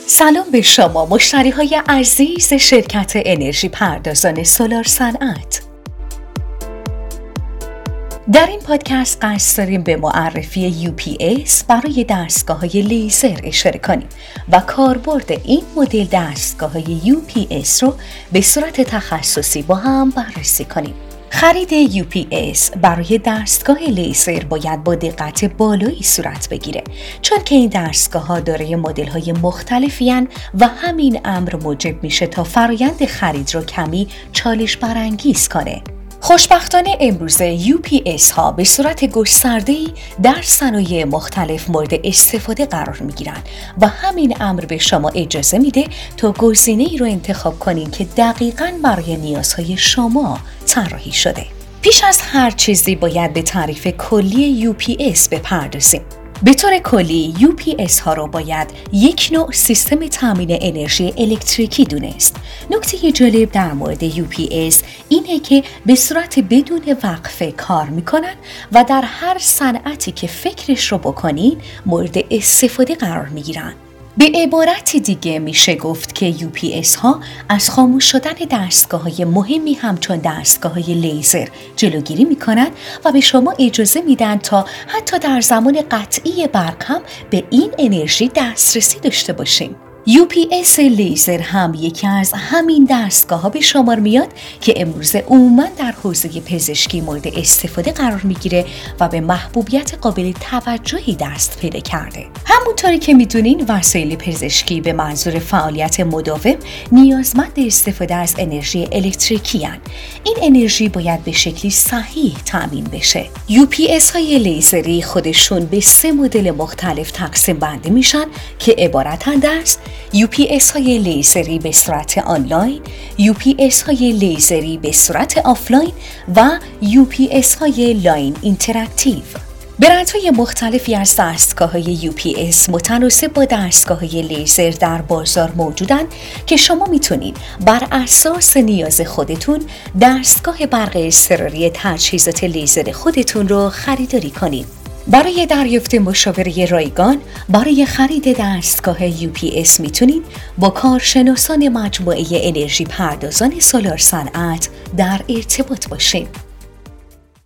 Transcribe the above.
سلام به شما مشتری‌های عزیز شرکت انرژی پردازان سولار صنعت. در این پادکست قصد داریم به معرفی UPS برای دستگاه‌های لیزر اشاره کنیم و کاربرد این مدل دستگاه‌های UPS رو به صورت تخصصی با هم بررسی کنیم. خرید UPS برای دستگاه لیزر باید با دقت بالایی صورت بگیره، چون که این دستگاه‌ها دارای مدل‌های مختلفی هستند و همین امر موجب میشه تا فرایند خرید رو کمی چالش برانگیز کنه. خوشبختانه امروزه UPS ها به صورت گسترده‌ای در صنایع مختلف مورد استفاده قرار میگیرن و همین امر به شما اجازه میده تا گزینه‌ای رو انتخاب کنین که دقیقاً برای نیازهای شما طراحی شده. پیش از هر چیزی باید به تعریف کلی UPS بپردازیم. به طور کلی UPS ها رو باید یک نوع سیستم تامین انرژی الکتریکی دونست. نکته جالب در مورد UPS اینه که به صورت بدون وقفه کار میکنن و در هر صنعتی که فکرش رو بکنین مورد استفاده قرار میگیرن. به عبارت دیگه میشه گفت که UPS ها از خاموش شدن دستگاه‌های مهمی همچون دستگاه‌های لیزر جلوگیری میکنن و به شما اجازه میدن تا حتی در زمان قطعی برق هم به این انرژی دسترسی داشته باشیم. UPS لیزر هم یکی از همین دستگاه‌ها به شمار میاد که امروز عموماً در حوزه پزشکی مورد استفاده قرار میگیره و به محبوبیت قابل توجهی دست پیدا کرده. همونطوری که میدونین وسایل پزشکی به منظور فعالیت مداوم نیازمند استفاده از انرژی الکتریکی هستند. این انرژی باید به شکلی صحیح تامین بشه. UPS های لیزری خودشون به 3 مدل مختلف تقسیم بندی میشن که عبارتند از UPS های لیزری به صورت آنلاین، UPS های لیزری به صورت آفلاین و UPS های لاین اینتراکتیو. برندهای مختلفی از دستگاه‌های UPS متناسب با دستگاه‌های لیزر در بازار موجودند که شما میتونید بر اساس نیاز خودتون دستگاه برق اضطراری تجهیزات لیزر خودتون رو خریداری کنید. برای دریافت مشاوره رایگان برای خرید دستگاه UPS میتونید با کارشناسان مجموعه انرژی پردازان سولار صنعت در ارتباط باشید.